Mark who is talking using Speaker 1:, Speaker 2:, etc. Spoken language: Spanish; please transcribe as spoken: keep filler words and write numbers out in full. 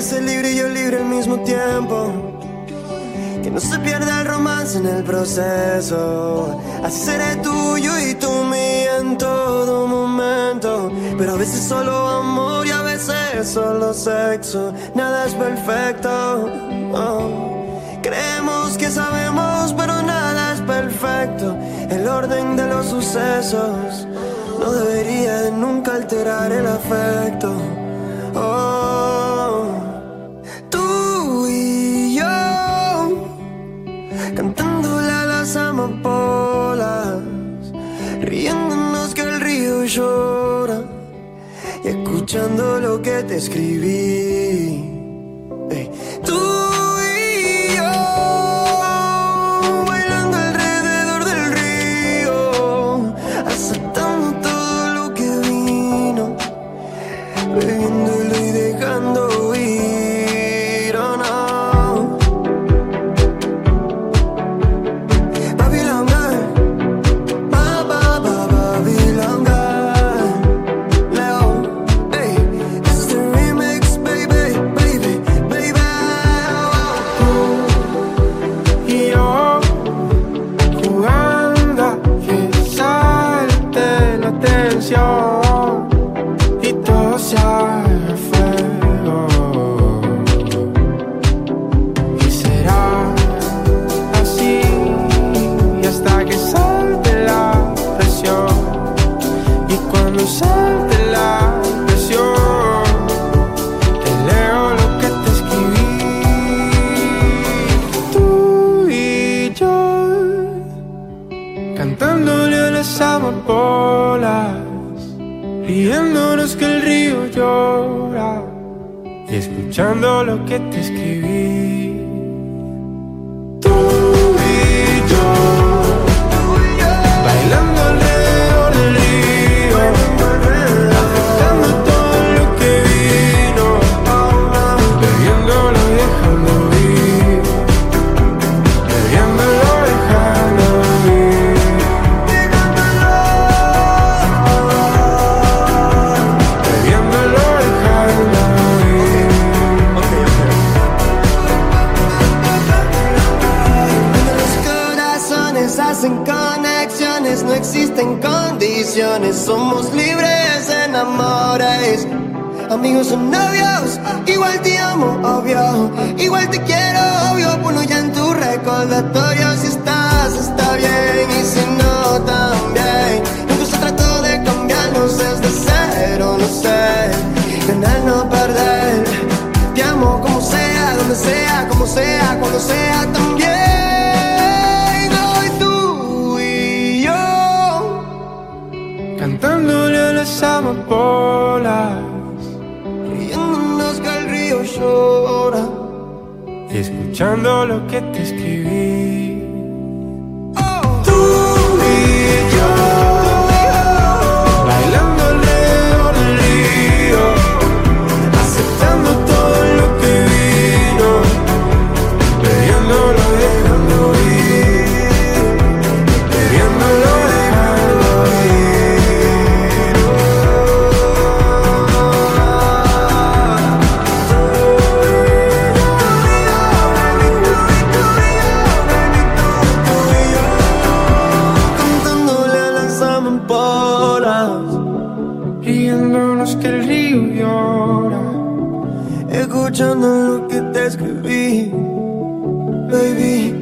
Speaker 1: quieres ser libre y yo libre al mismo tiempo. Que no se pierda el romance en el proceso. Así seré tuyo y tú mía en todo momento. Pero a veces solo amor y a veces solo sexo. Nada es perfecto, oh. Creemos que sabemos, pero nada es perfecto. El orden de los sucesos no debería de nunca alterar el afecto, oh. Tú y yo cantándole a las amapolas, riéndonos que el río llora y escuchando lo que te escribí. Ey. Tú y yo bailando alrededor del río, aceptando todo lo que vino, bebiéndolo y dejando ir, oh no.
Speaker 2: Y todo se haga fuego. Y será así hasta que salte la presión. Y cuando salte la presión, te leo lo que te escribí. Tú y yo cantándole a las amapolas, riéndonos que el río llora y escuchando lo que te escribí. Tú y yo bailando alrededor del río, aceptando todo lo que vino, bebiéndolo y dejando ir, bebiéndolo y dejando ir.
Speaker 1: Hacen conexiones, no existen condiciones. Somos libres en amores, amigos o novios. Igual te amo, obvio. Igual te quiero, obvio. Ponlo ya en tu recordatorio. Si estás, está bien. Y si no, también. Incluso trato de cambiarnos desde cero, no sé. Ganar, no perder. Te amo como sea, donde sea, como sea, cuando sea también.
Speaker 2: Cantándole a las amapolas,
Speaker 1: riéndonos que el río llora
Speaker 2: y escuchando lo que te escribí.
Speaker 1: Oh.
Speaker 2: Tú y yo bailando alrededor del río, aceptando todo lo que vino, bebiéndolo, dejando ir, bebiéndolo, dejando ir. Riéndonos que el río llora,
Speaker 1: escuchando lo que te escribí, baby.